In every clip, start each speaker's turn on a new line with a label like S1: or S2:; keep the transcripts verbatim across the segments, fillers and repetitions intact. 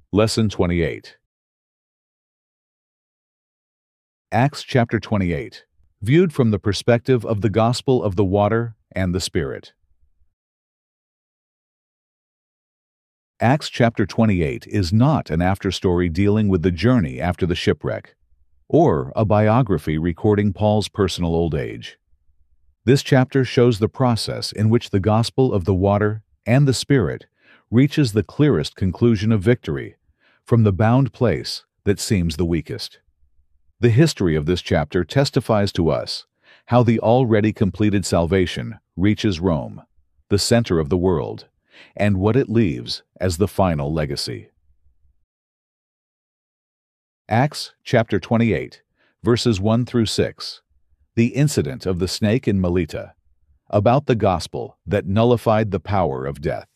S1: Lesson twenty-eight. Acts chapter twenty-eight, viewed from the perspective of the gospel of the water and the Spirit. Acts chapter twenty-eight is not an afterstory dealing with the journey after the shipwreck, or a biography recording Paul's personal old age. This chapter shows the process in which the gospel of the water and the Spirit reaches the clearest conclusion of victory from the bound place that seems the weakest. The history of this chapter testifies to us how the already completed salvation reaches Rome, the center of the world, and what it leaves as the final legacy. Acts chapter twenty-eight, verses one through six. The incident of the snake in Melita, about the gospel that nullified the power of death.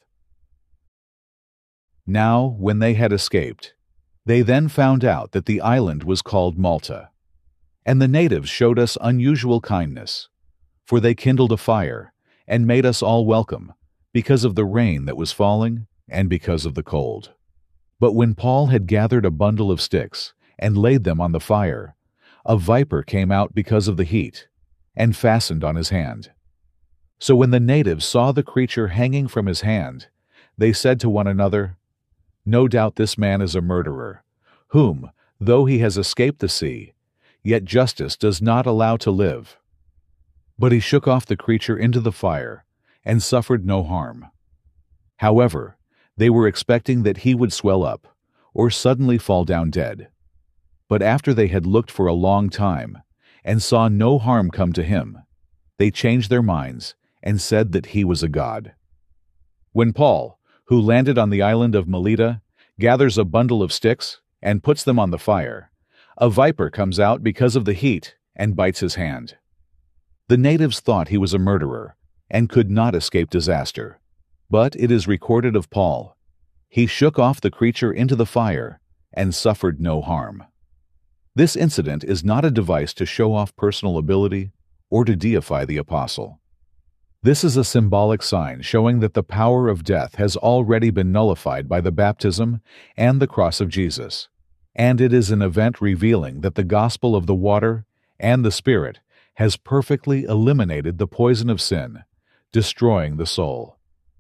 S1: Now, when they had escaped, they then found out that the island was called Malta. And the natives showed us unusual kindness, for they kindled a fire and made us all welcome, because of the rain that was falling and because of the cold. But when Paul had gathered a bundle of sticks and laid them on the fire, a viper came out because of the heat and fastened on his hand. So when the natives saw the creature hanging from his hand, they said to one another, "No doubt this man is a murderer, whom, though he has escaped the sea, yet justice does not allow to live." But he shook off the creature into the fire and suffered no harm. However, they were expecting that he would swell up or suddenly fall down dead. But after they had looked for a long time and saw no harm come to him, they changed their minds and said that he was a god. When Paul, who landed on the island of Melita, gathers a bundle of sticks and puts them on the fire, a viper comes out because of the heat and bites his hand. The natives thought he was a murderer and could not escape disaster. But it is recorded of Paul, he shook off the creature into the fire and suffered no harm. This incident is not a device to show off personal ability or to deify the apostle. This is a symbolic sign showing that the power of death has already been nullified by the baptism and the cross of Jesus, and it is an event revealing that the gospel of the water and the Spirit has perfectly eliminated the poison of sin, destroying the soul.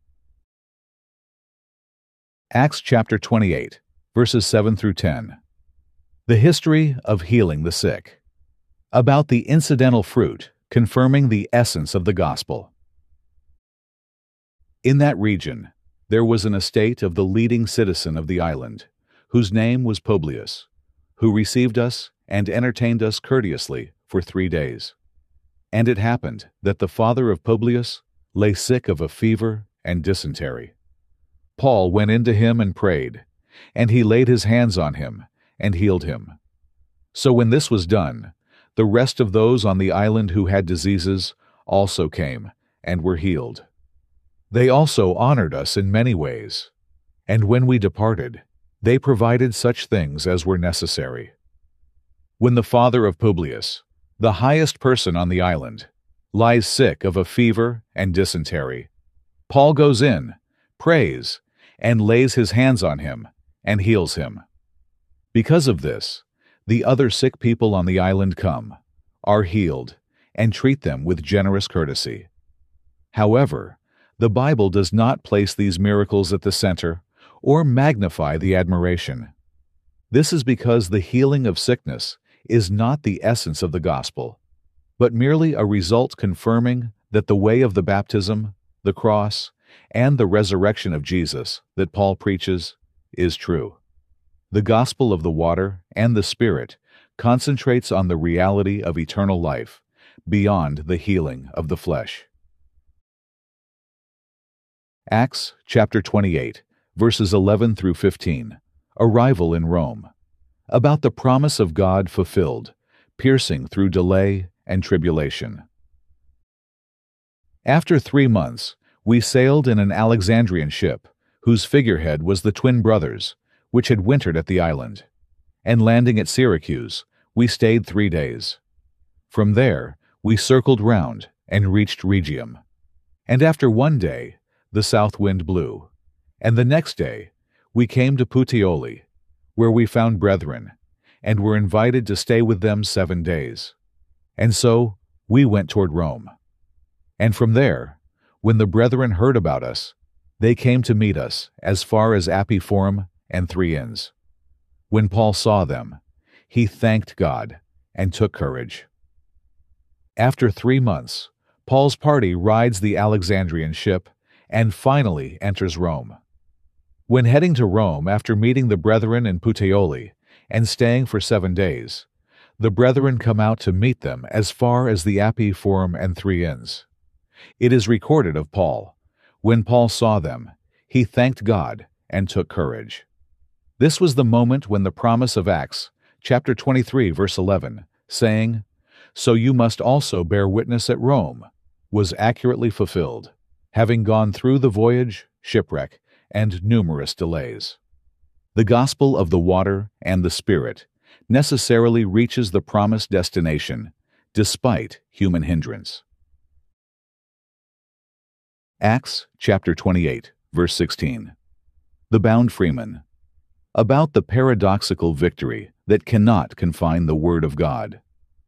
S1: Acts chapter twenty-eight, verses seven through ten. The history of healing the sick. About the incidental fruit, confirming the essence of the gospel. In that region, there was an estate of the leading citizen of the island, whose name was Publius, who received us and entertained us courteously for three days. And it happened that the father of Publius lay sick of a fever and dysentery. Paul went in to him and prayed, and he laid his hands on him and healed him. So when this was done, the rest of those on the island who had diseases also came and were healed. They also honored us in many ways, and when we departed, they provided such things as were necessary. When the father of Publius, the highest person on the island, lies sick of a fever and dysentery, Paul goes in, prays, and lays his hands on him and heals him. Because of this, the other sick people on the island come, are healed, and treat them with generous courtesy. However, the Bible does not place these miracles at the center or magnify the admiration. This is because the healing of sickness is not the essence of the gospel, but merely a result confirming that the way of the baptism, the cross, and the resurrection of Jesus that Paul preaches is true. The gospel of the water and the Spirit concentrates on the reality of eternal life beyond the healing of the flesh. Acts chapter twenty-eight, verses eleven through fifteen. Arrival in Rome. About the promise of God fulfilled, piercing through delay and tribulation. After three months, we sailed in an Alexandrian ship, whose figurehead was the twin brothers, which had wintered at the island. And landing at Syracuse, we stayed three days. From there, we circled round and reached Rhegium. And after one day, the south wind blew, and the next day we came to Puteoli, where we found brethren, and were invited to stay with them seven days. And so we went toward Rome. And from there, when the brethren heard about us, they came to meet us as far as Appii Forum and Three Inns. When Paul saw them, he thanked God and took courage. After three months, Paul's party rides the Alexandrian ship and finally enters Rome. When heading to Rome after meeting the brethren in Puteoli and staying for seven days, the brethren come out to meet them as far as the Appii Forum and Three Inns. It is recorded of Paul, when Paul saw them, he thanked God and took courage. This was the moment when the promise of Acts, chapter twenty-three, verse eleven, saying, "So you must also bear witness at Rome," was accurately fulfilled, having gone through the voyage, shipwreck, and numerous delays. The gospel of the water and the Spirit necessarily reaches the promised destination, despite human hindrance. Acts chapter twenty-eight, verse sixteen. The bound freeman. About the paradoxical victory that cannot confine the word of God.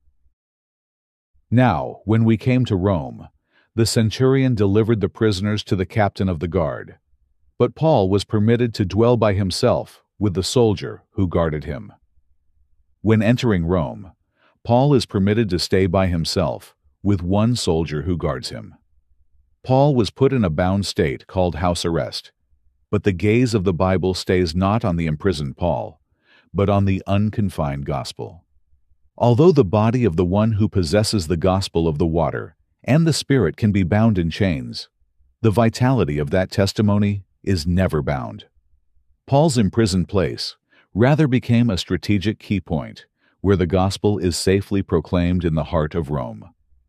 S1: Now, when we came to Rome, the centurion delivered the prisoners to the captain of the guard, but Paul was permitted to dwell by himself with the soldier who guarded him. When entering Rome, Paul is permitted to stay by himself with one soldier who guards him. Paul was put in a bound state called house arrest, but the gaze of the Bible stays not on the imprisoned Paul, but on the unconfined gospel. Although the body of the one who possesses the gospel of the water and the Spirit can be bound in chains, the vitality of that testimony is never bound. Paul's imprisoned place rather became a strategic key point where the gospel is safely proclaimed in the heart of Rome.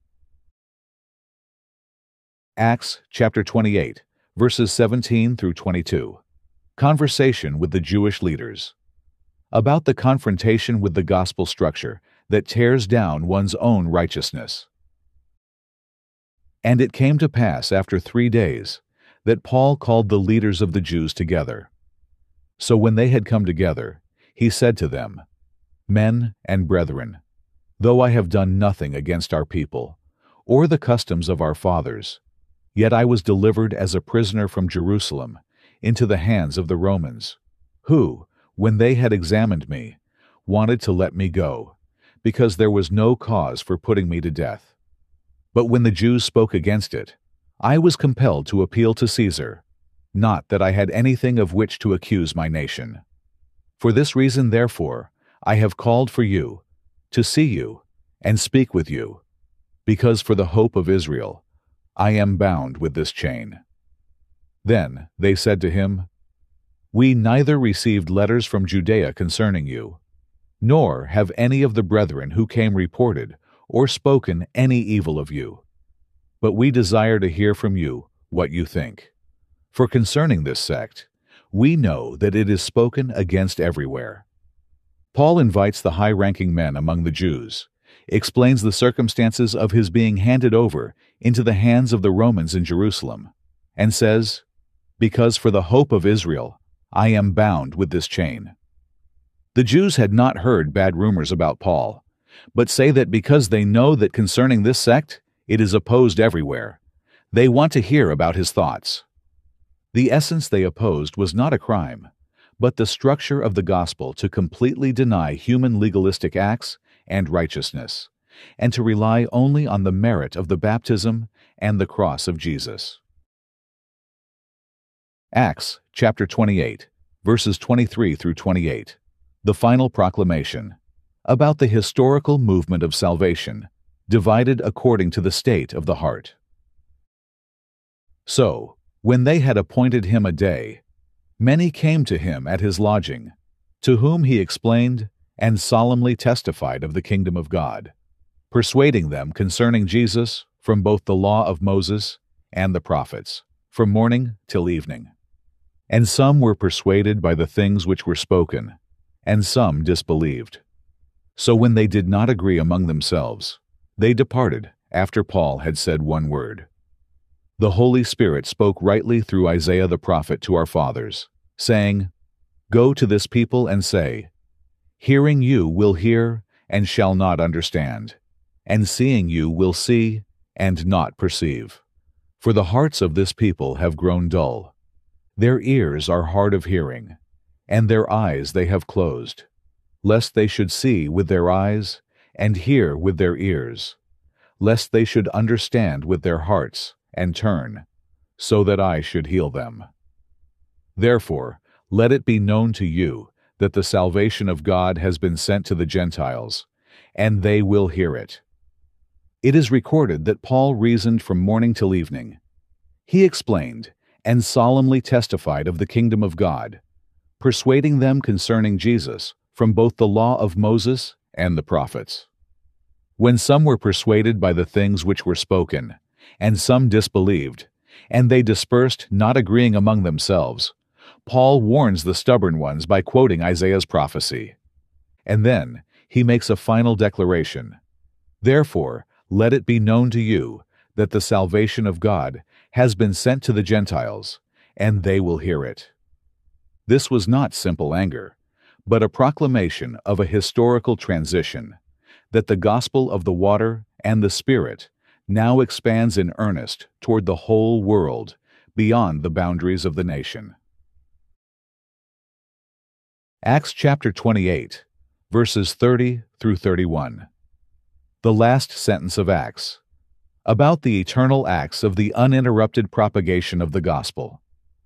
S1: Acts chapter twenty-eight, verses seventeen through twenty-two. Conversation with the Jewish leaders. About the confrontation with the gospel structure that tears down one's own righteousness. And it came to pass after three days that Paul called the leaders of the Jews together. So when they had come together, he said to them, "Men and brethren, though I have done nothing against our people, or the customs of our fathers, yet I was delivered as a prisoner from Jerusalem into the hands of the Romans, who, when they had examined me, wanted to let me go, because there was no cause for putting me to death. But when the Jews spoke against it, I was compelled to appeal to Caesar, not that I had anything of which to accuse my nation. For this reason, therefore, I have called for you, to see you, and speak with you, because for the hope of Israel, I am bound with this chain." Then they said to him, "We neither received letters from Judea concerning you, nor have any of the brethren who came reported or spoken any evil of you. But we desire to hear from you what you think. For concerning this sect, we know that it is spoken against everywhere." Paul invites the high-ranking men among the Jews, explains the circumstances of his being handed over into the hands of the Romans in Jerusalem, and says, "Because for the hope of Israel, I am bound with this chain." The Jews had not heard bad rumors about Paul, but say that because they know that concerning this sect, it is opposed everywhere, they want to hear about his thoughts. The essence they opposed was not a crime, but the structure of the gospel to completely deny human legalistic acts and righteousness, and to rely only on the merit of the baptism and the cross of Jesus. Acts chapter twenty-eight, verses twenty-three through twenty-eight. The final proclamation. About the historical movement of salvation, divided according to the state of the heart. So, when they had appointed him a day, many came to him at his lodging, to whom he explained and solemnly testified of the kingdom of God, persuading them concerning Jesus from both the law of Moses and the prophets, from morning till evening. And some were persuaded by the things which were spoken, and some disbelieved. So when they did not agree among themselves, they departed after Paul had said one word. The Holy Spirit spoke rightly through Isaiah the prophet to our fathers, saying, Go to this people and say, Hearing you will hear and shall not understand, and seeing you will see and not perceive. For the hearts of this people have grown dull. Their ears are hard of hearing, and their eyes they have closed, lest they should see with their eyes and hear with their ears, lest they should understand with their hearts and turn, so that I should heal them. Therefore, let it be known to you that the salvation of God has been sent to the Gentiles, and they will hear it. It is recorded that Paul reasoned from morning till evening. He explained and solemnly testified of the kingdom of God, persuading them concerning Jesus from both the law of Moses and the prophets. When some were persuaded by the things which were spoken, and some disbelieved, and they dispersed, not agreeing among themselves, Paul warns the stubborn ones by quoting Isaiah's prophecy. And then he makes a final declaration. Therefore, let it be known to you that the salvation of God has been sent to the Gentiles, and they will hear it. This was not simple anger, but a proclamation of a historical transition, that the gospel of the water and the Spirit now expands in earnest toward the whole world, beyond the boundaries of the nation. Acts chapter twenty-eight, verses thirty through thirty-one. The last sentence of Acts, about the eternal acts of the uninterrupted propagation of the gospel.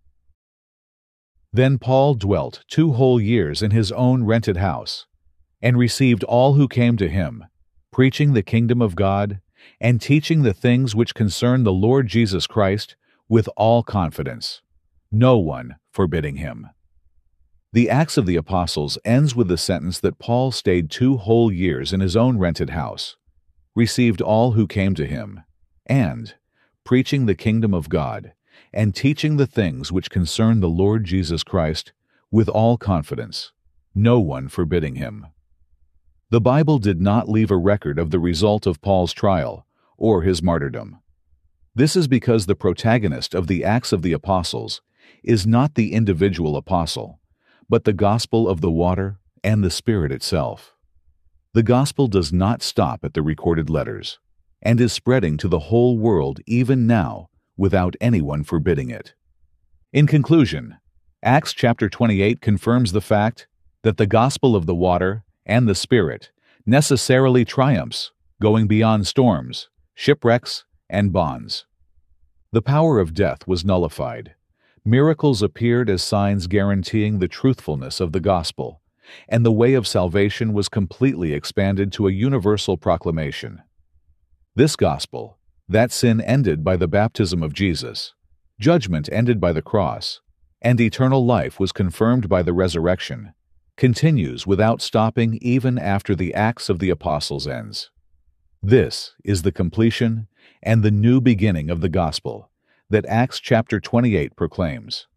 S1: Then Paul dwelt two whole years in his own rented house, and received all who came to him, preaching the kingdom of God, and teaching the things which concern the Lord Jesus Christ with all confidence, no one forbidding him. The Acts of the Apostles ends with the sentence that Paul stayed two whole years in his own rented house, received all who came to him, and, preaching the kingdom of God, and teaching the things which concern the Lord Jesus Christ with all confidence, no one forbidding him. The Bible did not leave a record of the result of Paul's trial or his martyrdom. This is because the protagonist of the Acts of the Apostles is not the individual apostle, but the gospel of the water and the Spirit itself. The gospel does not stop at the recorded letters, and is spreading to the whole world even now without anyone forbidding it. In conclusion, Acts chapter twenty-eight confirms the fact that the gospel of the water and the Spirit necessarily triumphs, going beyond storms, shipwrecks, and bonds. The power of death was nullified. Miracles appeared as signs guaranteeing the truthfulness of the gospel, and the way of salvation was completely expanded to a universal proclamation. This gospel, that sin ended by the baptism of Jesus, judgment ended by the cross, and eternal life was confirmed by the resurrection, continues without stopping even after the Acts of the Apostles ends. This is the completion and the new beginning of the gospel that Acts chapter twenty-eight proclaims.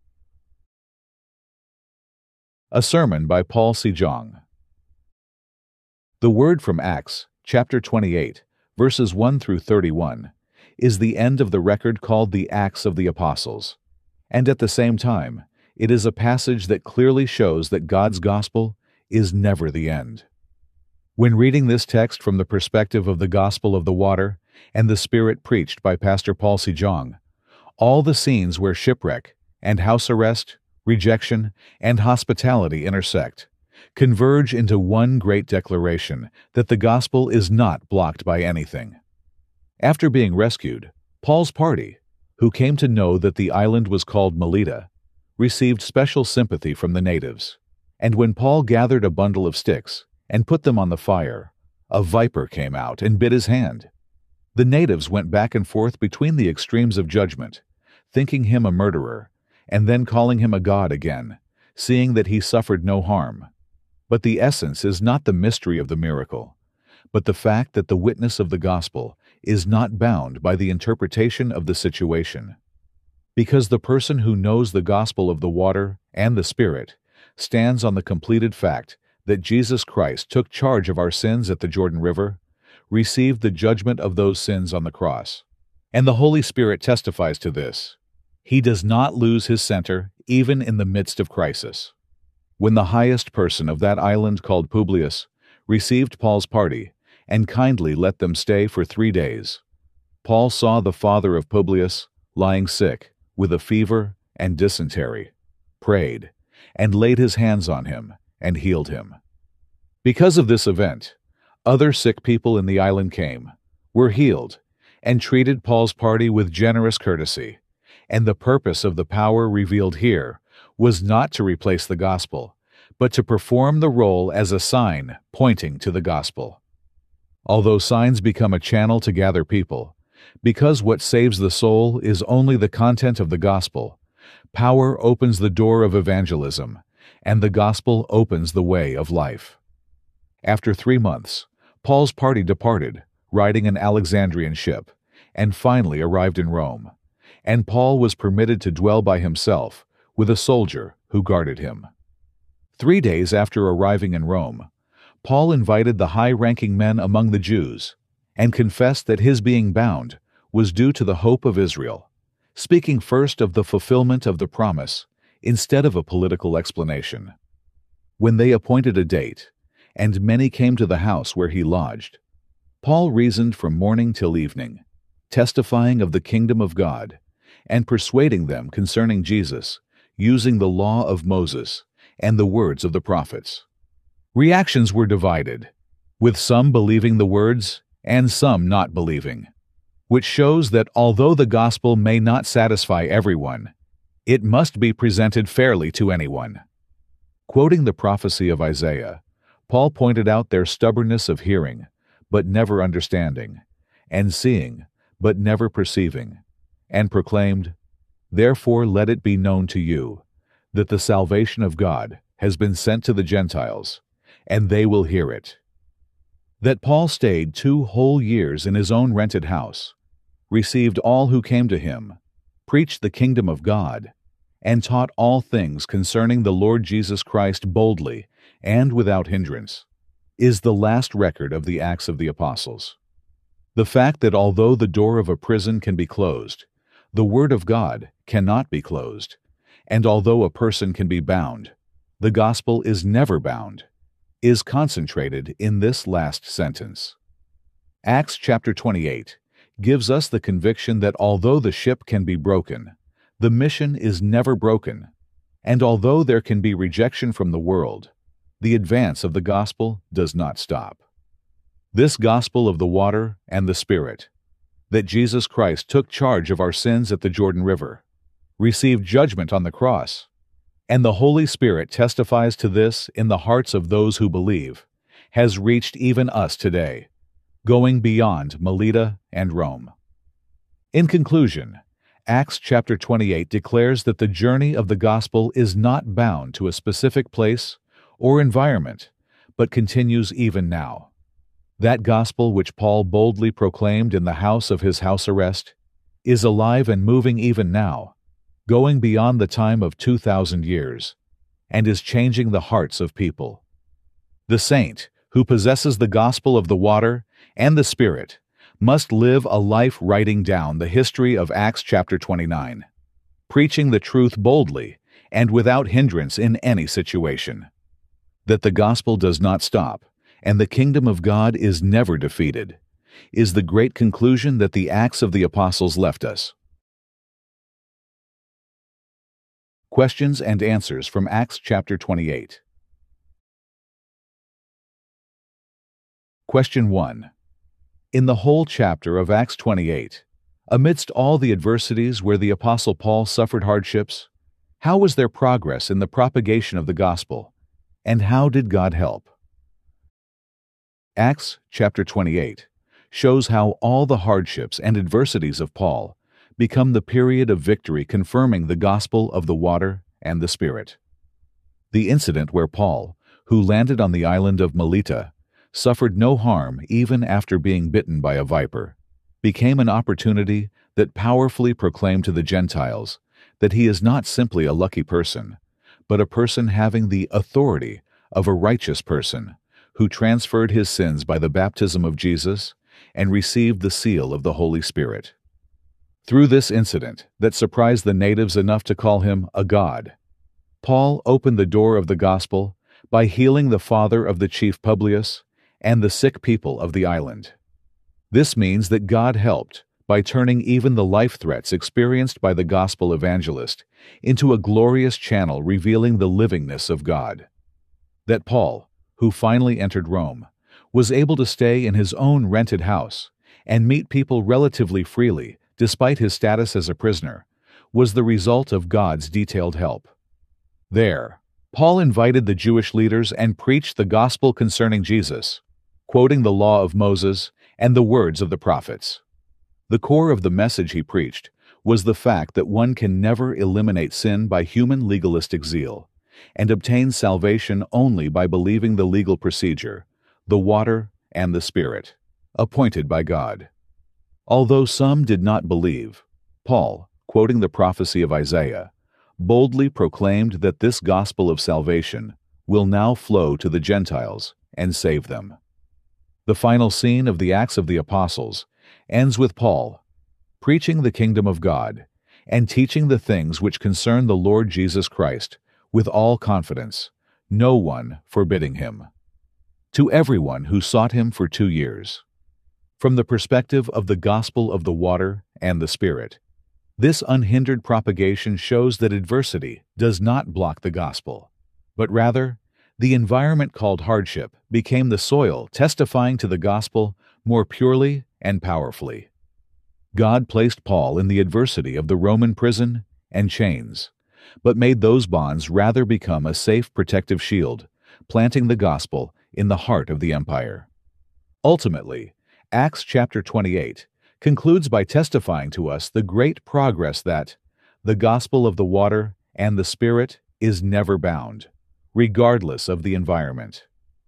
S1: A sermon by Paul Sejong. The word from Acts chapter twenty-eight, verses one through thirty-one, is the end of the record called the Acts of the Apostles, and at the same time, it is a passage that clearly shows that God's gospel is never the end. When reading this text from the perspective of the gospel of the water and the Spirit preached by Pastor Paul Sejong, all the scenes where shipwreck and house arrest, rejection, and hospitality intersect converge into one great declaration that the gospel is not blocked by anything. After being rescued, Paul's party, who came to know that the island was called Melita, received special sympathy from the natives, and when Paul gathered a bundle of sticks and put them on the fire, a viper came out and bit his hand. The natives went back and forth between the extremes of judgment, thinking him a murderer, and then calling him a god again, seeing that he suffered no harm. But the essence is not the mystery of the miracle, but the fact that the witness of the gospel is not bound by the interpretation of the situation. Because the person who knows the gospel of the water and the Spirit stands on the completed fact that Jesus Christ took charge of our sins at the Jordan River, received the judgment of those sins on the cross. And the Holy Spirit testifies to this. He does not lose his center even in the midst of crisis. when the highest person of that island, called Publius, received Paul's party and kindly let them stay for three days, Paul saw the father of Publius lying sick with a fever and dysentery, prayed, and laid his hands on him and healed him. Because of this event, other sick people in the island came, were healed, and treated Paul's party with generous courtesy, and the purpose of the power revealed here was not to replace the gospel, but to perform the role as a sign pointing to the gospel. Although signs become a channel to gather people, because what saves the soul is only the content of the gospel, power opens the door of evangelism, and the gospel opens the way of life. After three months, Paul's party departed, riding an Alexandrian ship, and finally arrived in Rome, and Paul was permitted to dwell by himself with a soldier who guarded him. Three days after arriving in Rome, Paul invited the high-ranking men among the Jews and confessed that his being bound was due to the hope of Israel, speaking first of the fulfillment of the promise instead of a political explanation. When they appointed a date, and many came to the house where he lodged, Paul reasoned from morning till evening, testifying of the kingdom of God, and persuading them concerning Jesus, using the law of Moses and the words of the prophets. Reactions were divided, with some believing the words and some not believing, which shows that although the gospel may not satisfy everyone, it must be presented fairly to anyone. Quoting the prophecy of Isaiah, Paul pointed out their stubbornness of hearing, but never understanding, and seeing, but never perceiving, and proclaimed, "Therefore let it be known to you, that the salvation of God has been sent to the Gentiles, and they will hear it." That Paul stayed two whole years in his own rented house, received all who came to him, preached the kingdom of God, and taught all things concerning the Lord Jesus Christ boldly and without hindrance, is the last record of the Acts of the Apostles. The fact that although the door of a prison can be closed, the Word of God cannot be closed, and although a person can be bound, the gospel is never bound, is concentrated in this last sentence. Acts chapter twenty-eight gives us the conviction that although the ship can be broken, the mission is never broken, and although there can be rejection from the world, the advance of the gospel does not stop. This gospel of the water and the Spirit, that Jesus Christ took charge of our sins at the Jordan River, received judgment on the cross, and the Holy Spirit testifies to this in the hearts of those who believe, has reached even us today, going beyond Melita and Rome. In conclusion, Acts chapter twenty-eight declares that the journey of the gospel is not bound to a specific place or environment, but continues even now. That gospel which Paul boldly proclaimed in the house of his house arrest is alive and moving even now, going beyond the time of two thousand years, and is changing the hearts of people. The saint, who possesses the gospel of the water and the Spirit, must live a life writing down the history of Acts chapter twenty-nine, preaching the truth boldly and without hindrance in any situation. That the gospel does not stop, and the kingdom of God is never defeated, is the great conclusion that the Acts of the Apostles left us. Questions and answers from Acts chapter twenty-eight. Question one. In the whole chapter of Acts twenty-eight, amidst all the adversities where the Apostle Paul suffered hardships, how was their progress in the propagation of the gospel, and how did God help? Acts chapter twenty-eight shows how all the hardships and adversities of Paul become the period of victory confirming the gospel of the water and the Spirit. The incident where Paul, who landed on the island of Melita, suffered no harm even after being bitten by a viper, became an opportunity that powerfully proclaimed to the Gentiles that he is not simply a lucky person, but a person having the authority of a righteous person who transferred his sins by the baptism of Jesus and received the seal of the Holy Spirit. Through this incident that surprised the natives enough to call him a god, Paul opened the door of the gospel by healing the father of the chief Publius and the sick people of the island. This means that God helped by turning even the life threats experienced by the gospel evangelist into a glorious channel revealing the livingness of God. That Paul, who finally entered Rome, was able to stay in his own rented house and meet people relatively freely despite his status as a prisoner, was the result of God's detailed help. There, Paul invited the Jewish leaders and preached the gospel concerning Jesus, quoting the law of Moses and the words of the prophets. The core of the message he preached was the fact that one can never eliminate sin by human legalistic zeal, and obtain salvation only by believing the legal procedure, the water and the Spirit, appointed by God. Although some did not believe, Paul, quoting the prophecy of Isaiah, boldly proclaimed that this gospel of salvation will now flow to the Gentiles and save them. The final scene of the Acts of the Apostles ends with Paul preaching the kingdom of God and teaching the things which concern the Lord Jesus Christ with all confidence, no one forbidding him, to everyone who sought him for two years. From the perspective of the gospel of the water and the Spirit, this unhindered propagation shows that adversity does not block the gospel, but rather, the environment called hardship became the soil testifying to the gospel more purely and powerfully. God placed Paul in the adversity of the Roman prison and chains, but made those bonds rather become a safe protective shield, planting the gospel in the heart of the empire. Ultimately, Acts chapter twenty-eight concludes by testifying to us the great progress that the gospel of the water and the Spirit is never bound, regardless of the environment.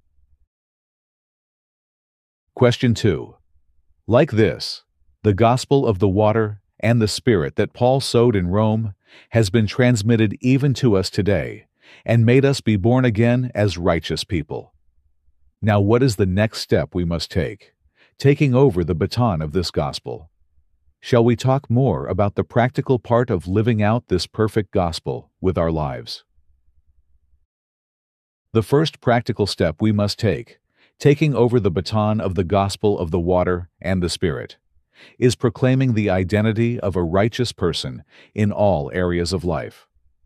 S1: Question two. Like this, the gospel of the water and the Spirit that Paul sowed in Rome has been transmitted even to us today and made us be born again as righteous people. Now, what is the next step we must take, taking over the baton of this gospel? Shall we talk more about the practical part of living out this perfect gospel with our lives? The first practical step we must take, taking over the baton of the gospel of the water and the Spirit, is proclaiming the identity of a righteous person in all areas of life.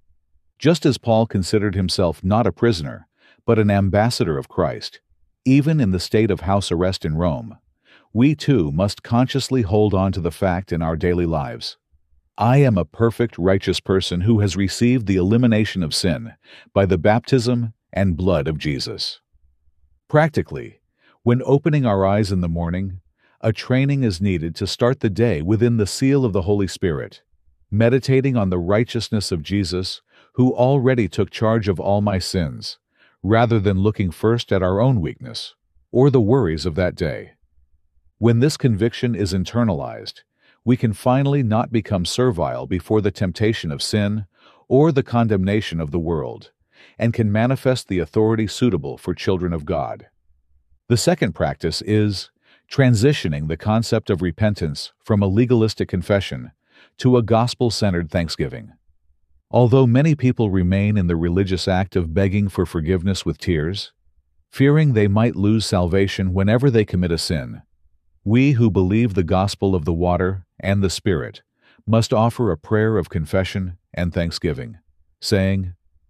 S1: Just as Paul considered himself not a prisoner, but an ambassador of Christ, even in the state of house arrest in Rome, we too must consciously hold on to the fact in our daily lives: I am a perfect righteous person who has received the elimination of sin by the baptism and blood of Jesus. Practically, when opening our eyes in the morning, a training is needed to start the day within the seal of the Holy Spirit, meditating on the righteousness of Jesus, who already took charge of all my sins, rather than looking first at our own weakness or the worries of that day. When this conviction is internalized, we can finally not become servile before the temptation of sin or the condemnation of the world, and can manifest the authority suitable for children of God. The second practice is transitioning the concept of repentance from a legalistic confession to a gospel-centered thanksgiving. Although many people remain in the religious act of begging for forgiveness with tears, fearing they might lose salvation whenever they commit a sin, we who believe the gospel of the water and the Spirit must offer a prayer of confession and thanksgiving, saying,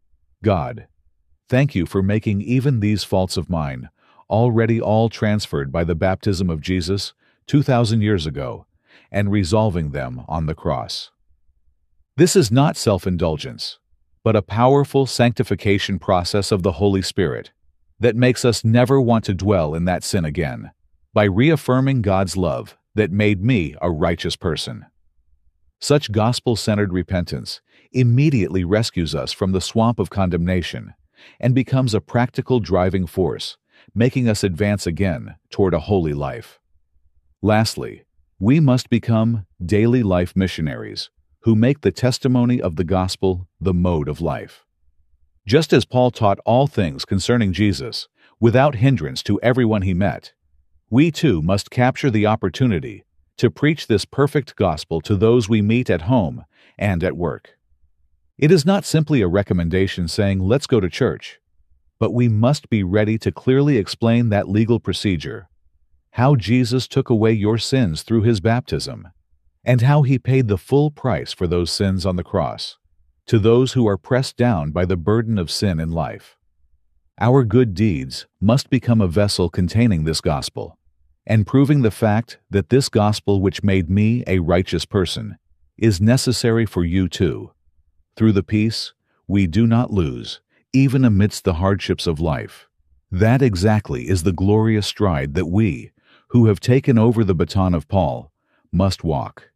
S1: God, thank you for making even these faults of mine already all transferred by the baptism of Jesus two thousand years ago, and resolving them on the cross. This is not self-indulgence, but a powerful sanctification process of the Holy Spirit that makes us never want to dwell in that sin again, by reaffirming God's love that made me a righteous person. Such gospel-centered repentance immediately rescues us from the swamp of condemnation and becomes a practical driving force, making us advance again toward a holy life. Lastly, we must become daily life missionaries who make the testimony of the gospel the mode of life. Just as Paul taught all things concerning Jesus without hindrance to everyone he met, we too must capture the opportunity to preach this perfect gospel to those we meet at home and at work. It is not simply a recommendation saying, let's go to church, but we must be ready to clearly explain that legal procedure, how Jesus took away your sins through his baptism, and how he paid the full price for those sins on the cross, to those who are pressed down by the burden of sin in life. Our good deeds must become a vessel containing this gospel, and proving the fact that this gospel which made me a righteous person is necessary for you too. Through the peace we do not lose, even amidst the hardships of life. That exactly is the glorious stride that we, who have taken over the baton of Paul, must walk.